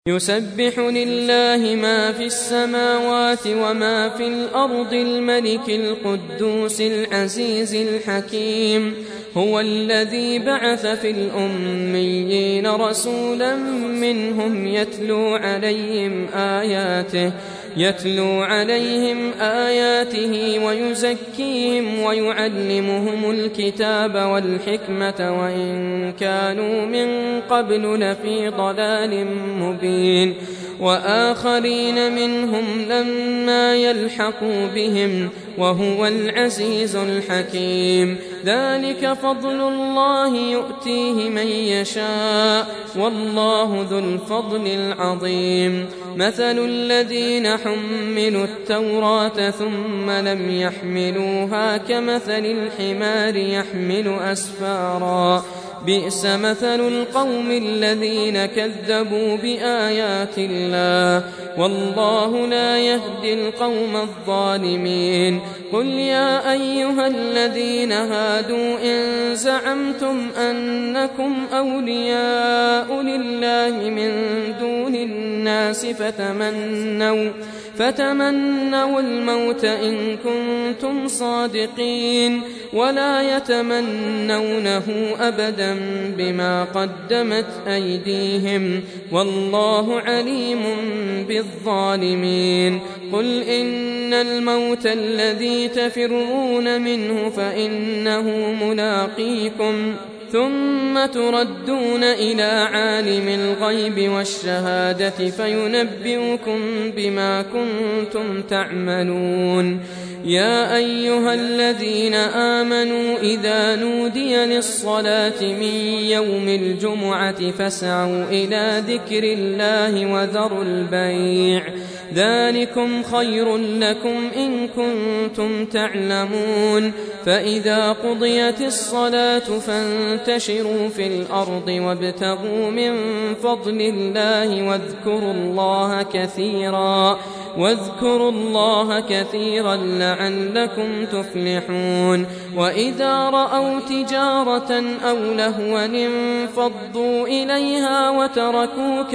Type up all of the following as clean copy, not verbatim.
يسبح لله ما في السماوات وما في الأرض الملك القدوس العزيز الحكيم. هو الذي بعث في الأميين رسولا منهم يتلو عليهم آياته ويزكيهم ويعلمهم الكتاب والحكمة وإن كانوا من قبل لفي ضلال مبين. وآخرين منهم لما يلحقوا بهم وهو العزيز الحكيم. ذلك فضل الله يؤتيه من يشاء والله ذو الفضل العظيم. مثل الذين حملوا التوراة ثم لم يحملوها كمثل الحمار يحمل أسفارا بئس مثل القوم الذين كذبوا بآيات الله والله لا يهدي القوم الظالمين. قل يا أيها الذين هادوا إن زعمتم أنكم أولياء لله من دون الناس فتمنوا الموت إن كنتم صادقين ولا يتمنونه أبدا بما قدمت أيديهم والله عليم بالظالمين. قل إن الموت الذي تفرون منه فإنه ملاقيكم ثم تردون إلى عالم الغيب والشهادة فينبئكم بما كنتم تعملون. يا أيها الذين آمنوا إذا نودي للصلاة من يوم الجمعة فاسعوا إلى ذكر الله وذروا البيع ذلكم خير لكم إن كنتم تعلمون. فإذا قضيت الصلاة فانتشروا في الأرض وابتغوا من فضل الله واذكروا الله كثيرا لعلكم تفلحون. وإذا رأوا تجارة أو لهوا انفضوا إليها وتركوك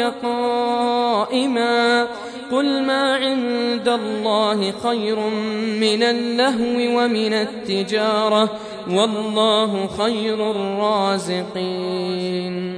قائما قل ما عند الله خير من اللهو ومن التجارة والله خير الرازقين.